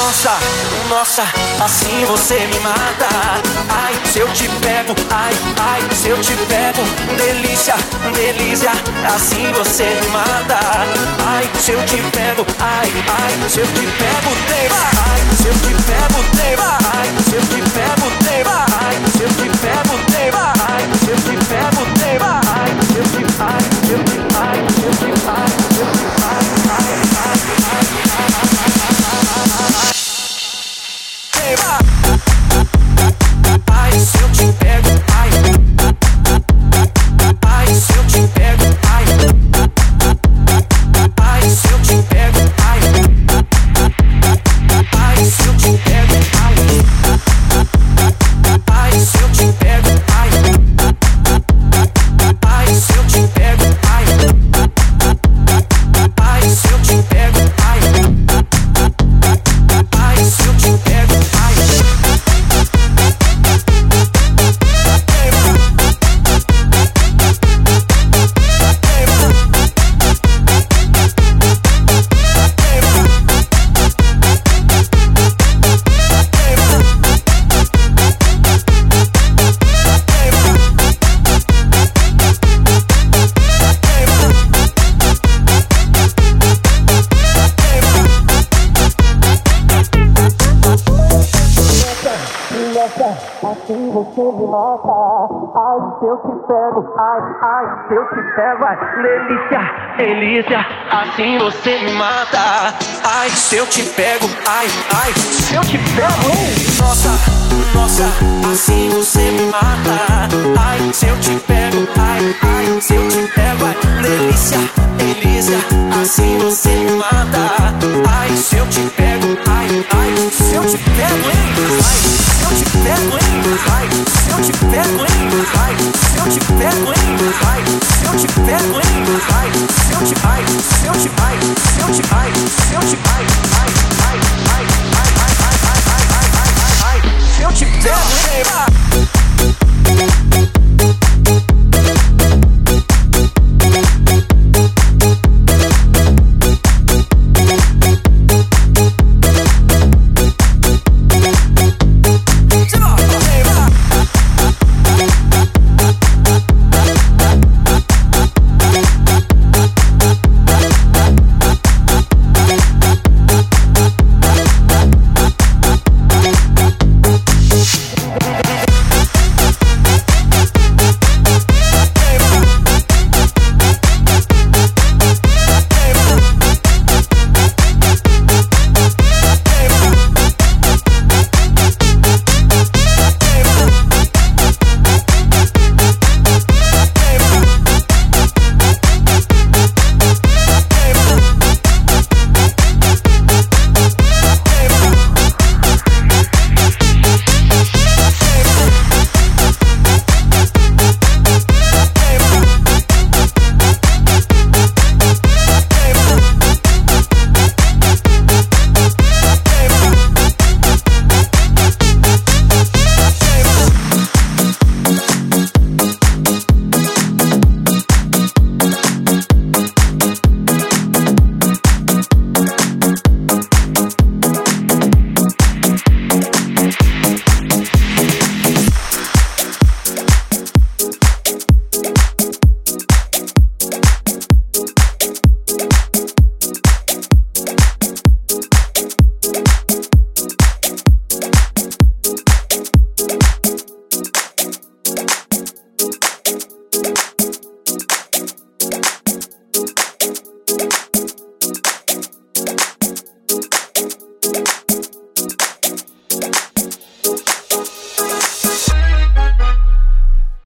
Nossa, nossa, assim você me mata. Ai, se eu te pego, ai, ai, se eu te pego. Delícia, delícia, assim você me mata. Ai, se eu te pego, ai, ai, se eu te pego, teima. Ai, se eu te pego, teima. Ai, se eu te pego, teima. Ai, se eu te pego, teima. Ai, se eu te pego, teima. Ai, se eu te, ai, se eu te, ai, se eu te, ai, se eu te, ai, ai, ai, ai, teima. Ai, se eu te pego, ai, ai, se eu te pego, ai, ai, se eu te pego, ai, ai, se eu te pego, ai, ai, se eu te pego, ai, ai, se eu te pego, ai, ai, se eu te pego, ai, ai, se eu te pego, ai. Assim você me mata. Ai, se eu te pego, ai, ai, se eu te pego, ai, delícia, delícia, assim você me mata. Ai, se eu te pego, ai, ai, se eu te pego. Nossa, nossa, assim você me mata. Ai, se eu te pego, ai, ai, se eu te pego, ai, delícia, delícia, assim você me mata. Ai, se eu te pego, ai, ai, se eu te pego, hein? Ai, se eu te pego, hein? Ai, se eu te pego, hein? Ai, se eu te pego, hein? Ai, se eu te pego, hein? Ai, se eu te, ai, se eu te, ai, se eu te, ai, se eu te, ai, ai, ai.